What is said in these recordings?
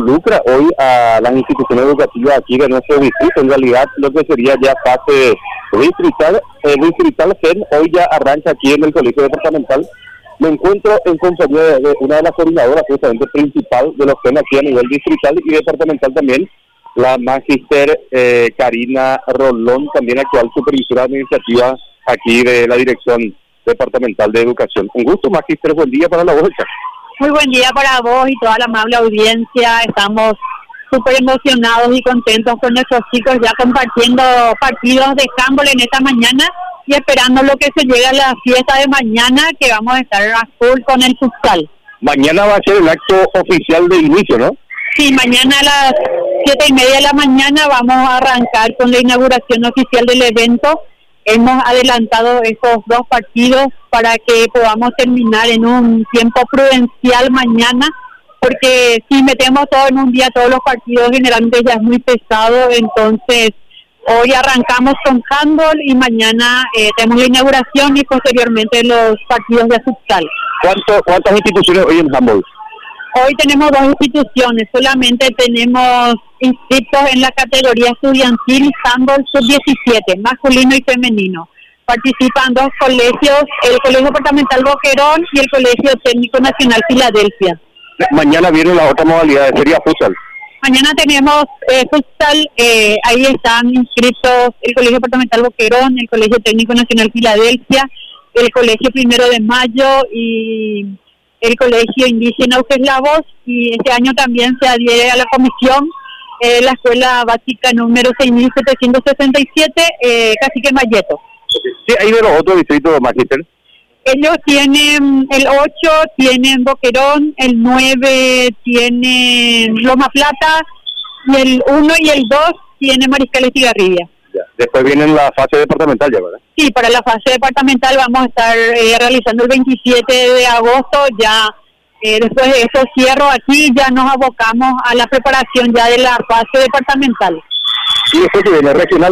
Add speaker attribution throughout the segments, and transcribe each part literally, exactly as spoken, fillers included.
Speaker 1: involucra hoy a las instituciones educativas aquí de nuestro distrito. En realidad, lo que sería ya fase distrital, eh, distrital G E N, hoy ya arranca aquí en el Colegio Departamental. Me encuentro en compañía de, de una de las coordinadoras justamente principal de los G E N aquí a nivel distrital y departamental también, la magíster eh, Karina Rolón, también actual supervisora administrativa aquí de la Dirección Departamental de Educación. Un gusto, magíster, buen día para la bolsa.
Speaker 2: Muy buen día para vos y toda la amable audiencia. Estamos súper emocionados y contentos con nuestros chicos ya compartiendo partidos de handball en esta mañana y esperando lo que se llegue a la fiesta de mañana, que vamos a estar a full con el futsal.
Speaker 1: Mañana va a ser el acto oficial de inicio, ¿no?
Speaker 2: Sí, mañana a las siete y media de la mañana vamos a arrancar con la inauguración oficial del evento. Hemos adelantado esos dos partidos para que podamos terminar en un tiempo prudencial mañana, porque si metemos todo en un día, todos los partidos generalmente ya es muy pesado. Entonces hoy arrancamos con handball y mañana eh, tenemos la inauguración y posteriormente los partidos de futsal.
Speaker 1: ¿Cuánto, ¿Cuántas instituciones hoy en handball?
Speaker 2: Hoy tenemos dos instituciones, solamente tenemos inscritos en la categoría estudiantil handball sub diecisiete, masculino y femenino. Participan dos colegios, el Colegio Departamental Boquerón y el Colegio Técnico Nacional Filadelfia.
Speaker 1: Mañana viene la otra modalidad, sería futsal.
Speaker 2: Mañana tenemos eh, futsal, eh, ahí están inscritos el Colegio Departamental Boquerón, el Colegio Técnico Nacional Filadelfia, el Colegio Primero de Mayo y el Colegio Indígena Ujeslavos, y este año también se adhiere a la comisión eh, la Escuela Básica número seis mil setecientos sesenta y siete, eh, Cacique Mayeto.
Speaker 1: Sí, ahí de los otros distritos, magíster.
Speaker 2: Ellos tienen el ocho, tienen Boquerón, el nueve tienen Loma Plata, y el uno y el dos tienen Mariscal Estigarribia.
Speaker 1: Ya. Después viene la fase departamental ya, ¿verdad?
Speaker 2: Sí, para la fase departamental vamos a estar eh, realizando el veintisiete de agosto, ya eh, después de eso cierro aquí, ya nos abocamos a la preparación ya de la fase departamental.
Speaker 1: ¿Y después que viene regional?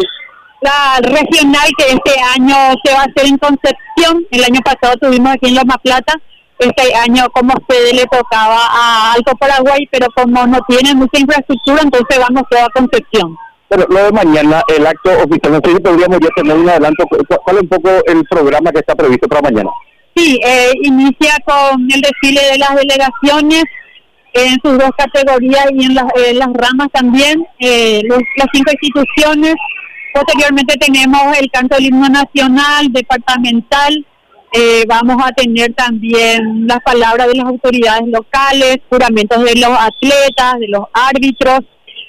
Speaker 2: La regional, que este año se va a hacer en Concepción. El año pasado tuvimos aquí en Loma Plata. Este año como sede le tocaba a Alto Paraguay, pero como no tiene mucha infraestructura, entonces vamos todo a Concepción.
Speaker 1: Bueno, lo de mañana, el acto oficial, no sé si podríamos ya tener un adelanto. ¿Cuál es un poco el programa que está previsto para mañana?
Speaker 2: Sí, eh, inicia con el desfile de las delegaciones en sus dos categorías y en las, eh, las ramas también, eh, los, las cinco instituciones. Posteriormente tenemos el canto del himno nacional, departamental, eh, vamos a tener también las palabras de las autoridades locales, juramentos de los atletas, de los árbitros,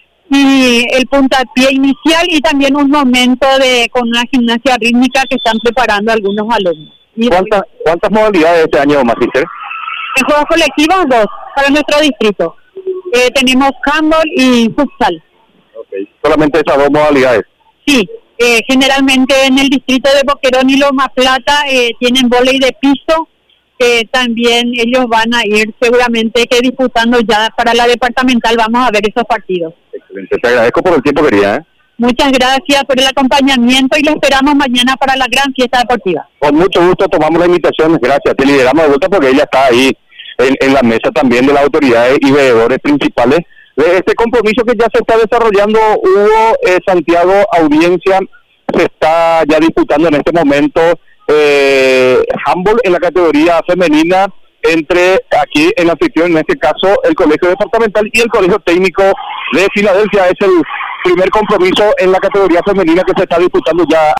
Speaker 2: y el puntapié inicial y también un momento de con una gimnasia rítmica que están preparando algunos alumnos.
Speaker 1: ¿Cuántas, ¿Cuántas modalidades este año, magíster?
Speaker 2: En juegos colectivos, dos, para nuestro distrito. Eh, tenemos handball y futsal.
Speaker 1: Okay. Solamente esas dos modalidades.
Speaker 2: Sí, eh, generalmente en el distrito de Boquerón y Loma Plata eh, tienen vóley de piso, que eh, también ellos van a ir seguramente que disputando ya para la departamental, vamos a ver esos partidos.
Speaker 1: Excelente, te agradezco por el tiempo, querida. ¿eh?
Speaker 2: Muchas gracias por el acompañamiento y lo esperamos mañana para la gran fiesta deportiva.
Speaker 1: Con mucho gusto tomamos la invitación, gracias, te lideramos de vuelta porque ella está ahí en, en la mesa también de las autoridades y veedores principales. Este compromiso que ya se está desarrollando, Hugo, eh, Santiago, audiencia, se está ya disputando en este momento eh, handball en la categoría femenina entre aquí en la sección, en este caso, el Colegio Departamental y el Colegio Técnico de Filadelfia. Es el primer compromiso en la categoría femenina que se está disputando ya